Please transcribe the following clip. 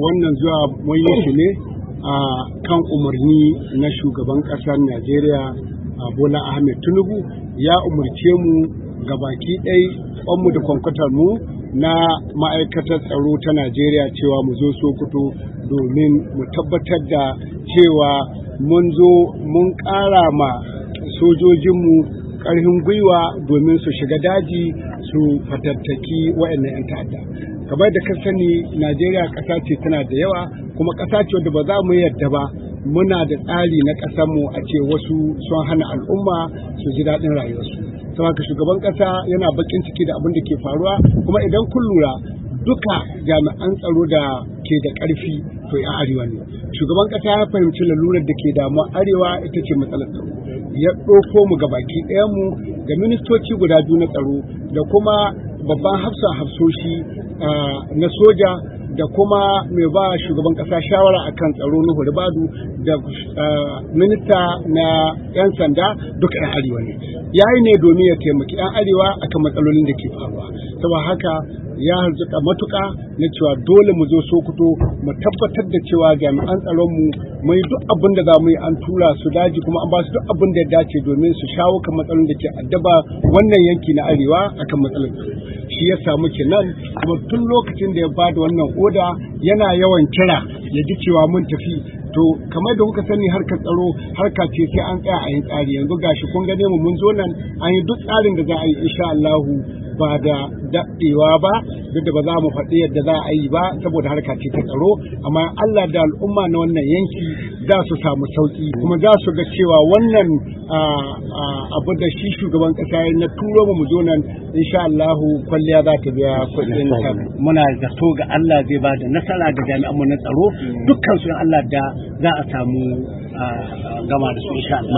wannan zuwa mun yi shi ne a kan umarni na shugaban ƙasar Najeriya Bola Ahmed Tinubu ya umarce mu gabaki ɗai kwanmu da kwankwatar mu na ma'aikatar tsaro ta Najeriya cewa mu zo Sokoto domin mu tabbatar da cewa mun zo mun ƙara ma sojojinmu ƙarfin gwiwa domin su shiga daji su fatattaki waɗannan 'yan ta'adda. Kamar da ka sani Najeriya ƙasa ce tana da yawa kuma ƙasa ce wadda ba za mu yadda ba muna da tsari na ƙasarmu a ce wasu sun hana al'umma su ji daɗin rayuwarsu. Saboda shugaban ƙasa yana baƙin ciki da abin da ke faruwa kuma idan kun lura duka jami'an tsaro da ke da ƙarfi to 'yan arewa ne. Shugaban ƙasa ya fahimci lalurar da ke damuwa arewa ita ce matsalar tsaro. Ya ɗauko mu gabaki ɗayanmu da ministoci guda biyu na tsaro da kuma babban hafsoshi na soja da kuma mai ba shugaban ƙasa shawara akan tsaro na Ribadu da minista na 'yan sanda duka 'yan arewa ne. Yayi ne domin ya taimaki 'yan arewa akan matsalolin da ke faruwa. Saboda haka ya harzuka matuƙa na cewa dole mu zo Sokoto mu tabbatar da cewa jami'an tsaronmu mai duk abin da za mu yi an tura su daji kuma an ba su duk abin da ya dace domin su shawo kan matsalolin da ke addaba wannan yanki na arewa akan matsalar tsaro. Shi ya samu kenan kuma tun lokacin da ya ba da wannan oda yana yawan kira ya ji cewa mun tafi. To kamar da kuka sani harkar tsaro harka ce sai an tsaya a yin tsari. Yanzu gashi kun gane mu mun zo nan an yi duk tsarin da za a yi insha Allahu ba da daɗewa ba duk da ba za mu faɗi yadda za a yi ba saboda harka ce ta tsaro amma Allah da al'umma na wannan yanki za su samu sauki kuma za su ga cewa wannan abu da shi shugaban ƙasa ya na turo mu zo nan insha Allahu kwalliya za ta biya kuɗin ta. Muna zato ga Allah zai ba da nasara ga jami'an mu na tsaro dukkan su Allah da za a samu gama da su insha Allah.